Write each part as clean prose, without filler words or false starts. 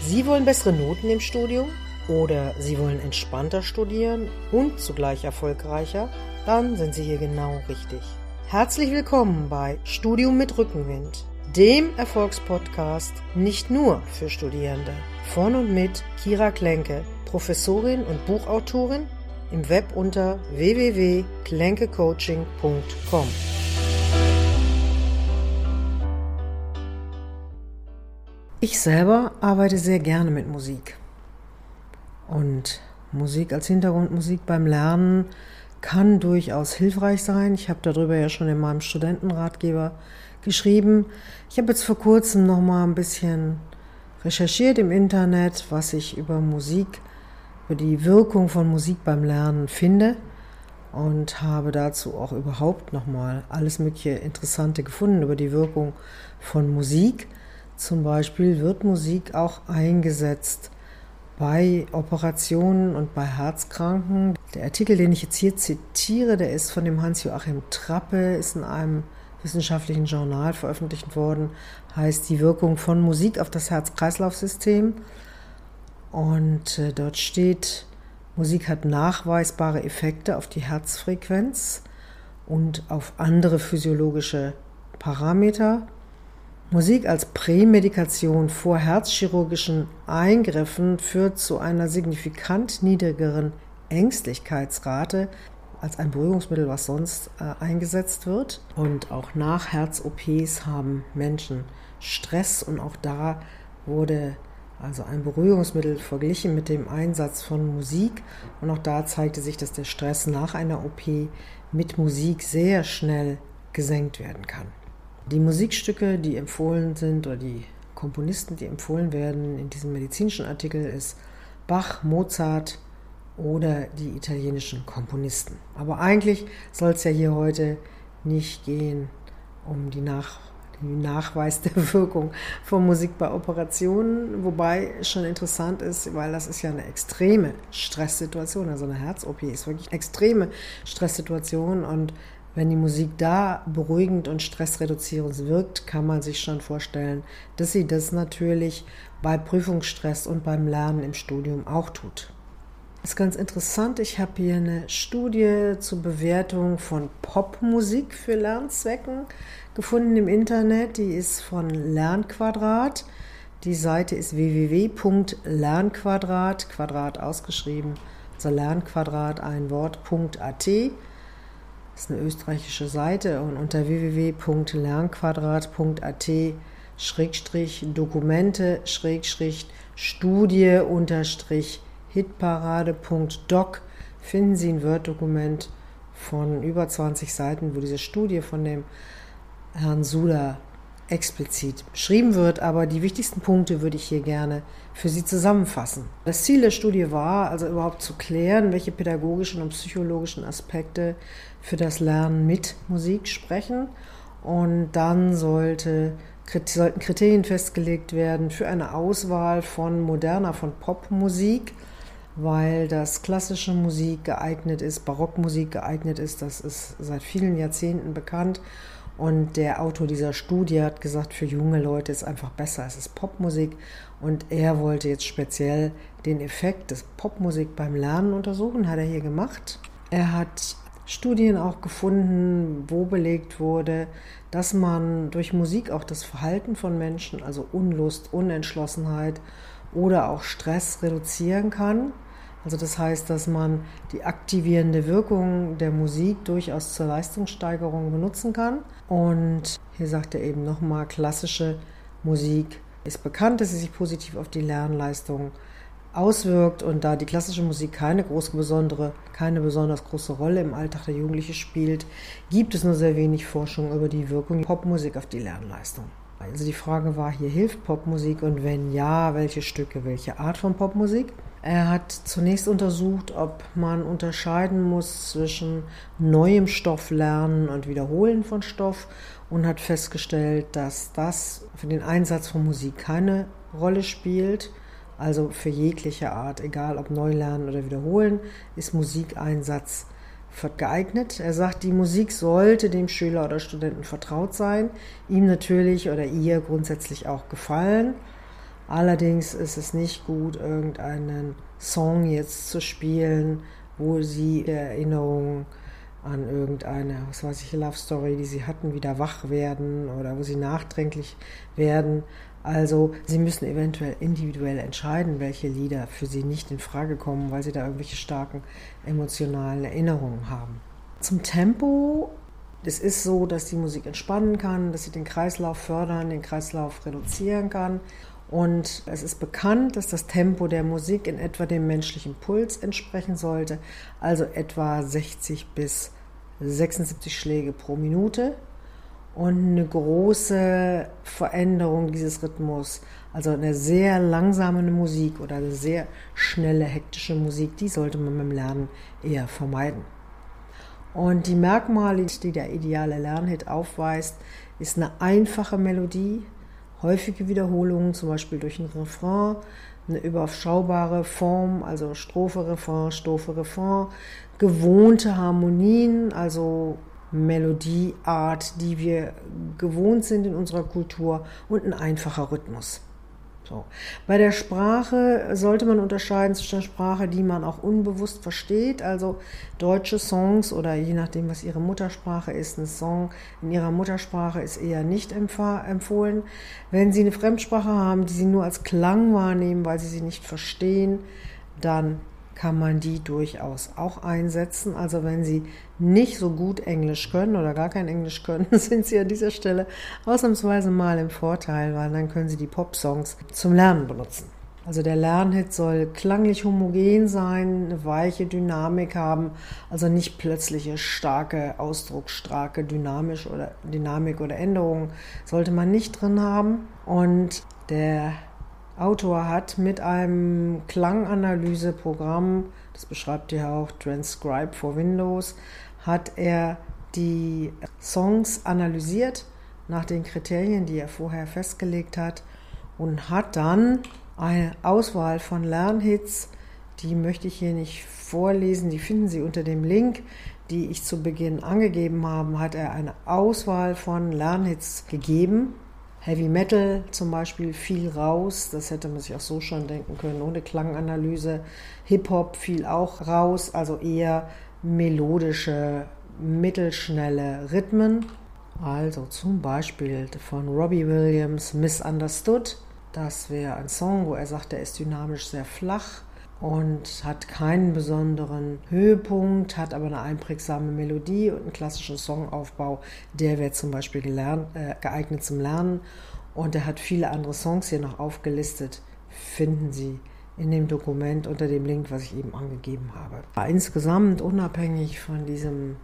Sie wollen bessere Noten im Studium oder Sie wollen entspannter studieren und zugleich erfolgreicher? Dann sind Sie hier genau richtig. Herzlich willkommen bei Studium mit Rückenwind, dem Erfolgspodcast nicht nur für Studierende. Von und mit Kira Klenke, Professorin und Buchautorin, im Web unter www.klenkecoaching.com. Ich selber arbeite sehr gerne mit Musik. Und Musik als Hintergrundmusik beim Lernen kann durchaus hilfreich sein. Ich habe darüber ja schon in meinem Studentenratgeber geschrieben. Ich habe jetzt vor kurzem noch mal ein bisschen recherchiert im Internet, was ich über die Wirkung von Musik beim Lernen finde, und habe dazu auch überhaupt noch mal alles mögliche Interessante gefunden über die Wirkung von Musik. Zum Beispiel wird Musik auch eingesetzt bei Operationen und bei Herzkranken. Der Artikel, den ich jetzt hier zitiere, der ist von dem Hans-Joachim Trappe, ist in einem wissenschaftlichen Journal veröffentlicht worden, heißt Die Wirkung von Musik auf das Herz-Kreislauf-System. Und dort steht, Musik hat nachweisbare Effekte auf die Herzfrequenz und auf andere physiologische Parameter. Musik als Prämedikation vor herzchirurgischen Eingriffen führt zu einer signifikant niedrigeren Ängstlichkeitsrate als ein Beruhigungsmittel, was sonst eingesetzt wird. Und auch nach Herz-OPs haben Menschen Stress, und auch da wurde also ein Beruhigungsmittel verglichen mit dem Einsatz von Musik. Und auch da zeigte sich, dass der Stress nach einer OP mit Musik sehr schnell gesenkt werden kann. Die Musikstücke, die empfohlen sind, oder die Komponisten, die empfohlen werden in diesem medizinischen Artikel, ist Bach, Mozart oder die italienischen Komponisten. Aber eigentlich soll es ja hier heute nicht gehen um die Nachweis der Wirkung von Musik bei Operationen, wobei es schon interessant ist, weil das ist ja eine extreme Stresssituation, also eine Herz-OP ist wirklich eine extreme Stresssituation, und wenn die Musik da beruhigend und stressreduzierend wirkt, kann man sich schon vorstellen, dass sie das natürlich bei Prüfungsstress und beim Lernen im Studium auch tut. Das ist ganz interessant. Ich habe hier eine Studie zur Bewertung von Popmusik für Lernzwecken gefunden im Internet. Die ist von Lernquadrat. Die Seite ist www.lernquadrat, Quadrat ausgeschrieben, also Lernquadrat, ein Wort.at. Das ist eine österreichische Seite, und unter www.lernquadrat.at/Studie-Hitparade.doc finden Sie ein Word-Dokument von über 20 Seiten, wo diese Studie von dem Herrn Suda explizit beschrieben wird, aber die wichtigsten Punkte würde ich hier gerne für Sie zusammenfassen. Das Ziel der Studie war also überhaupt zu klären, welche pädagogischen und psychologischen Aspekte für das Lernen mit Musik sprechen, und dann sollten Kriterien festgelegt werden für eine Auswahl von Popmusik, weil das klassische Musik geeignet ist, Barockmusik geeignet ist, das ist seit vielen Jahrzehnten bekannt. Und der Autor dieser Studie hat gesagt, für junge Leute ist einfach besser, es ist Popmusik. Und er wollte jetzt speziell den Effekt des Popmusik beim Lernen untersuchen, hat er hier gemacht. Er hat Studien auch gefunden, wo belegt wurde, dass man durch Musik auch das Verhalten von Menschen, also Unlust, Unentschlossenheit oder auch Stress reduzieren kann. Also das heißt, dass man die aktivierende Wirkung der Musik durchaus zur Leistungssteigerung benutzen kann. Und hier sagt er eben nochmal, klassische Musik ist bekannt, dass sie sich positiv auf die Lernleistung auswirkt. Und da die klassische Musik keine besonders große Rolle im Alltag der Jugendlichen spielt, gibt es nur sehr wenig Forschung über die Wirkung Popmusik auf die Lernleistung. Also die Frage war hier, hilft Popmusik, und wenn ja, welche Stücke, welche Art von Popmusik? Er hat zunächst untersucht, ob man unterscheiden muss zwischen neuem Stoff lernen und Wiederholen von Stoff, und hat festgestellt, dass das für den Einsatz von Musik keine Rolle spielt. Also für jegliche Art, egal ob Neulernen oder Wiederholen, ist Musikeinsatz geeignet. Er sagt, die Musik sollte dem Schüler oder Studenten vertraut sein, ihm natürlich oder ihr grundsätzlich auch gefallen. Allerdings ist es nicht gut, irgendeinen Song jetzt zu spielen, wo sie Erinnerungen an irgendeine, Love Story, die sie hatten, wieder wach werden oder wo sie nachdenklich werden. Also sie müssen eventuell individuell entscheiden, welche Lieder für sie nicht in Frage kommen, weil sie da irgendwelche starken emotionalen Erinnerungen haben. Zum Tempo: Es ist so, dass die Musik entspannen kann, dass sie den Kreislauf fördern, den Kreislauf reduzieren kann. Und es ist bekannt, dass das Tempo der Musik in etwa dem menschlichen Puls entsprechen sollte, also etwa 60 bis 76 Schläge pro Minute. Und eine große Veränderung dieses Rhythmus, also eine sehr langsame Musik oder eine sehr schnelle, hektische Musik, die sollte man beim Lernen eher vermeiden. Und die Merkmale, die der ideale Lernhit aufweist, ist eine einfache Melodie, häufige Wiederholungen, zum Beispiel durch einen Refrain, eine überschaubare Form, also Strophe, Refrain, gewohnte Harmonien, also Melodieart, die wir gewohnt sind in unserer Kultur, und ein einfacher Rhythmus. So. Bei der Sprache sollte man unterscheiden zwischen der Sprache, die man auch unbewusst versteht, also deutsche Songs oder je nachdem, was ihre Muttersprache ist, ein Song in ihrer Muttersprache ist eher nicht empfohlen. Wenn Sie eine Fremdsprache haben, die Sie nur als Klang wahrnehmen, weil Sie sie nicht verstehen, dann kann man die durchaus auch einsetzen. Also wenn Sie nicht so gut Englisch können oder gar kein Englisch können, sind Sie an dieser Stelle ausnahmsweise mal im Vorteil, weil dann können Sie die Pop-Songs zum Lernen benutzen. Also der Lernhit soll klanglich homogen sein, eine weiche Dynamik haben, also nicht plötzliche, starke, ausdrucksstarke Dynamik oder Änderungen sollte man nicht drin haben. Und der Autor hat mit einem Klanganalyseprogramm, das beschreibt ja auch Transcribe for Windows, hat er die Songs analysiert nach den Kriterien, die er vorher festgelegt hat, und hat dann eine Auswahl von Lernhits, die möchte ich hier nicht vorlesen, die finden Sie unter dem Link, die ich zu Beginn angegeben habe, hat er eine Auswahl von Lernhits gegeben. Heavy Metal zum Beispiel fiel raus, das hätte man sich auch so schon denken können, ohne Klanganalyse. Hip-Hop fiel auch raus, also eher melodische, mittelschnelle Rhythmen. Also zum Beispiel von Robbie Williams, Misunderstood. Das wäre ein Song, wo er sagt, er ist dynamisch sehr flach und hat keinen besonderen Höhepunkt, hat aber eine einprägsame Melodie und einen klassischen Songaufbau. Der wäre zum Beispiel geeignet zum Lernen. Und er hat viele andere Songs hier noch aufgelistet, finden Sie in dem Dokument unter dem Link, was ich eben angegeben habe. Insgesamt, unabhängig von diesem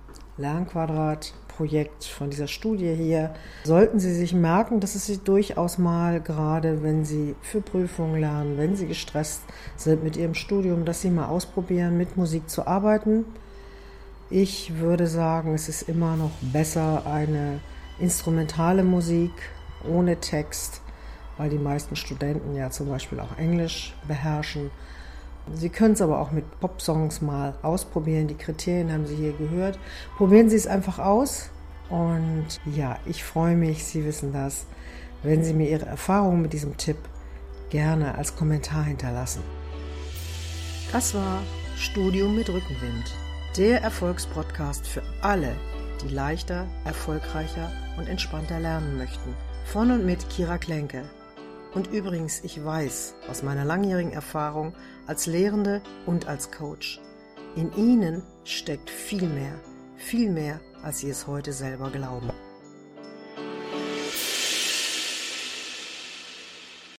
Lernquadrat-Projekt, von dieser Studie hier, sollten Sie sich merken, dass es Sie durchaus mal, gerade wenn Sie für Prüfungen lernen, wenn Sie gestresst sind mit Ihrem Studium, dass Sie mal ausprobieren, mit Musik zu arbeiten. Ich würde sagen, es ist immer noch besser eine instrumentale Musik ohne Text, weil die meisten Studenten ja zum Beispiel auch Englisch beherrschen. Sie können es aber auch mit Pop-Songs mal ausprobieren. Die Kriterien haben Sie hier gehört. Probieren Sie es einfach aus. Und ja, ich freue mich, Sie wissen das, wenn Sie mir Ihre Erfahrungen mit diesem Tipp gerne als Kommentar hinterlassen. Das war Studium mit Rückenwind, der Erfolgspodcast für alle, die leichter, erfolgreicher und entspannter lernen möchten. Von und mit Kira Klenke. Und übrigens, ich weiß aus meiner langjährigen Erfahrung als Lehrende und als Coach, in Ihnen steckt viel mehr, als Sie es heute selber glauben.